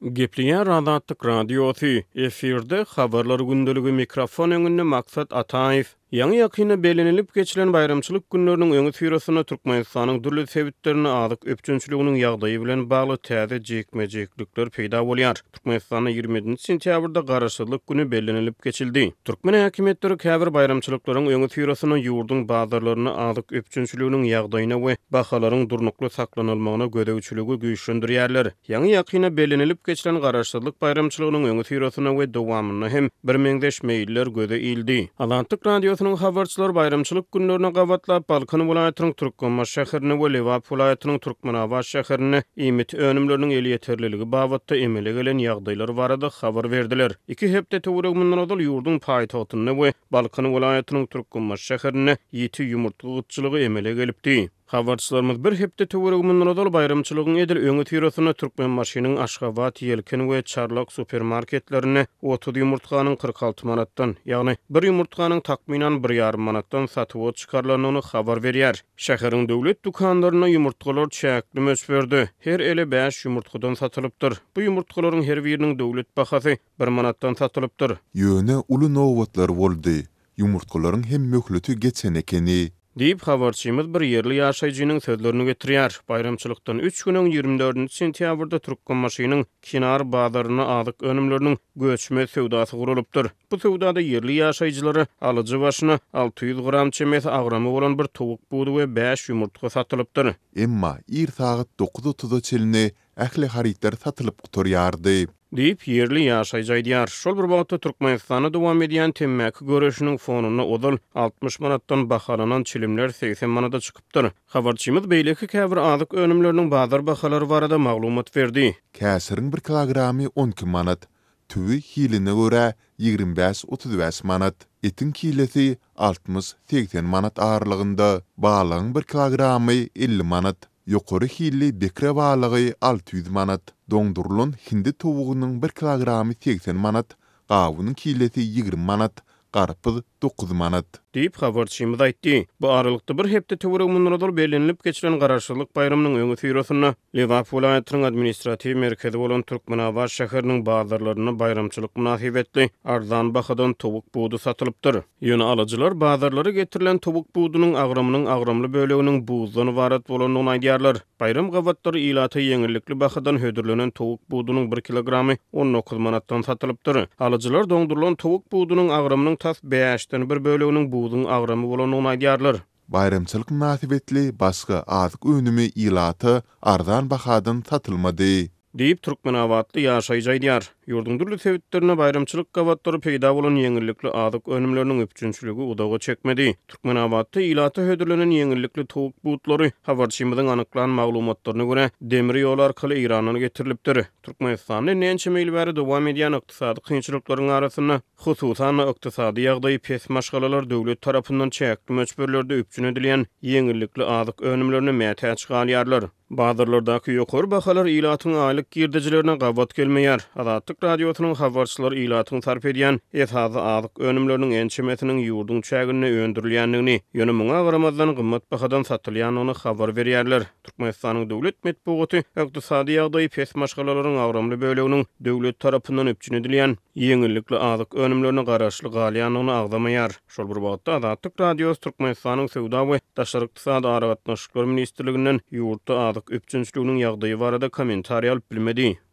Gepliýär Azatlyk radiosu efirde habarlar gündöligi mikrofon öňünde maksat Ataýew. Ýa-ni ýakyna belenilip geçilen bayramçylyk günleriniň öňü süýresine Türkmenistanyň dürli sebitlerini azyk öpçünçiliginiň ýagdaýy bilen bagly täze jekmejeklikler peýda bolýar. Türkmenistanda 20 sentýabrda garaşsyzlyk güni belenilip geçildi. Türkmen häkimetleri käbir bayramçylyklaryň öňü süýresine ýurdun bazarlaryny azyk öpçünçiliginiň ýagdaýyna we bahalaryň durnukly saklanylmagyna gödäwçiligi güýçlendirýärler. Ýa-ni ýakyna belenilip geçilen garaşsyzlyk bayramçylygynyň öňü süýresine we dowamyna hem bir meňdeş meýiller göze ildi. Azatlyk radio habarçylar bayramçylyk günlerine gawatlap Balkan welaýatynyň Türkmenbaş şäherine we Lewap welaýatynyň Türkmenabaş şäherine imit önümleriniň eli ýeterliligi babatda emele gelen ýagdaýlar barada habar berdiler. 2 hepde töweregminden odal ýurdun paýtagtyna we Balkan welaýatynyň Türkmenbaş şäherine ýeti ýumurtga gytçylygy emele gelipdi. Habarçylarymyz bir hepde töweregminden odal bayramçylygyň edil öňü süýresine Türkmenbaşynyň Aşgabat, Ýelken we Çarlak supermarketlerine 30 ýumurtganyň 46 manatdan, ýagny bir ýumurtganyň takminan 1,5 manatdan satyp çykarlanyny habar berýär. Şäheriň döwlet dukanlaryna ýumurtgalar çäkli möçberde her ele 5 ýumurtgadan satylypdyr. Bu ýumurtgalaryň her biriniň döwlet bahasy 1 manatdan satylypdyr. Ýöne uly nowatlar boldy. Ýumurtgalaryň hem möhleti geçen ekeni Diýip habarçymyz bir ýerli ýaşaýjynyň sözlerini getirýär. Bayramçylykdan 3 güniň 24 sentýabrda Türkmenbaşynyň Kinar bazaryna azyk önümleriniň göçme sewdasy gurulypdyr. Bu sewdada ýerli ýaşaýjylary alyjy başyna 600 gram çemes agramy bolan bir towuk budy we 5 ýumurtga satylypdyr. Emma ir saat 9:30-da çelini ähli haritler satılıp guturýardy. Diýip ýerli ýaşaýjy aýdýar. Şol bir wagtda Türkmenistana dowam edýän temmäki görüşiniň fonuny odal 60 manatdan bahalanan çilimler 80 manata çykypdyr. Habarçymyz beýleki käbir azyk önümleriniň bazar bahalary barada maglumat berdi. Käsiriň 1 kilogramy 12 manat, tüwi hiline görä 25-35 manat, etin kilesi 60-80 manat ağırlygynda, balygyň 1 kilogramy 50 manat. Ýokary hilli bekre balygy 600 manat, doňdurulan hindi tovugynyň 1 kilogramy 80 manat, gawynyň kilesi 20 manat, garpyz 9 manat. Diýip habarçymyz aýtdy. Bu aralykda bir hepde töweregminden odal belenilip geçilen garaşsyzlyk bayramynyň öňü süýresine Lewap welaýatynyň administrativ merkezi bolan Türkmenabaş şäheriniň bazarlaryna bayramçylyk münasibetli arzan bahadan towuk budy satylypdyr. Ýöne alyjylar bazarlara getirilen towuk budynyň agramly böleginiň buzdan ibaret bolanyny aýdýarlar. Bayram gawatlary ilata ýeňillikli bahadan hödürlenen towuk budynyň 1 kilogramy 19 manatdan satylypdyr. Alyjylar doňdurulan towuk budynyň agramynyň tas 5-den bir böleginiň budyň agramy bolanyny aýdýarlar. Bayramçylyk münasibetli başga azyk önümi ilata arzan bahadan satylmady. Diýip Türkmenabatly ýaşaýjy aýdýar. Ýurdun dürli sebitlerine bayramçylyk gawatlary peýda bolan ýeňillikli azyk önümleriniň öpçünçiligi udaga çekmedi. Türkmenabatda ilata hödürlenen ýeňillikli towuk butlary habarçymyzyň anyklan maglumatlaryna görä demir ýol arkaly Irana getirilipdir. Türkmenistanyň näçe meýil bäri dowam edýän ykdysady kynçylyklaryň arasyna hususan ykdysady ýagdaýy pes maşgalalar döwlet tarapyndan çäkli möçberlerde öpçün edilýän ýeňillikli azyk önümlerini mätä çykalýarlar. Bazarlardaky ýokary bahalar ilatyň aýlyk girdijilerine gawat gelmeýär. Azatlyk radiosynyň habarçylary ilatyň sarp edýän esasy azyk önümleriniň ençemesiniň ýurdun çägine öndürilýändigini, ýöne muňa garamazdan gymmat bahadan satylýanyny habar berýärler. Türkmenistanyň döwlet medeniýeti ykdysady ýagdaýy pes maşgalalaryň agramly böleginiň döwlet tarapyndan öpçün edilýän ýeňillikli azyk önümlerini garaşly galýanyny agdamaýar. Şol bir wagtda Azatlyk radiosy Türkmenistanyň Sewda we Daşary ykdysady aragatnaşyklar ministrliginden ýurtda azyk öpçünçiliginiň ýagdaýy barada kommentariýa alyp bilmedi.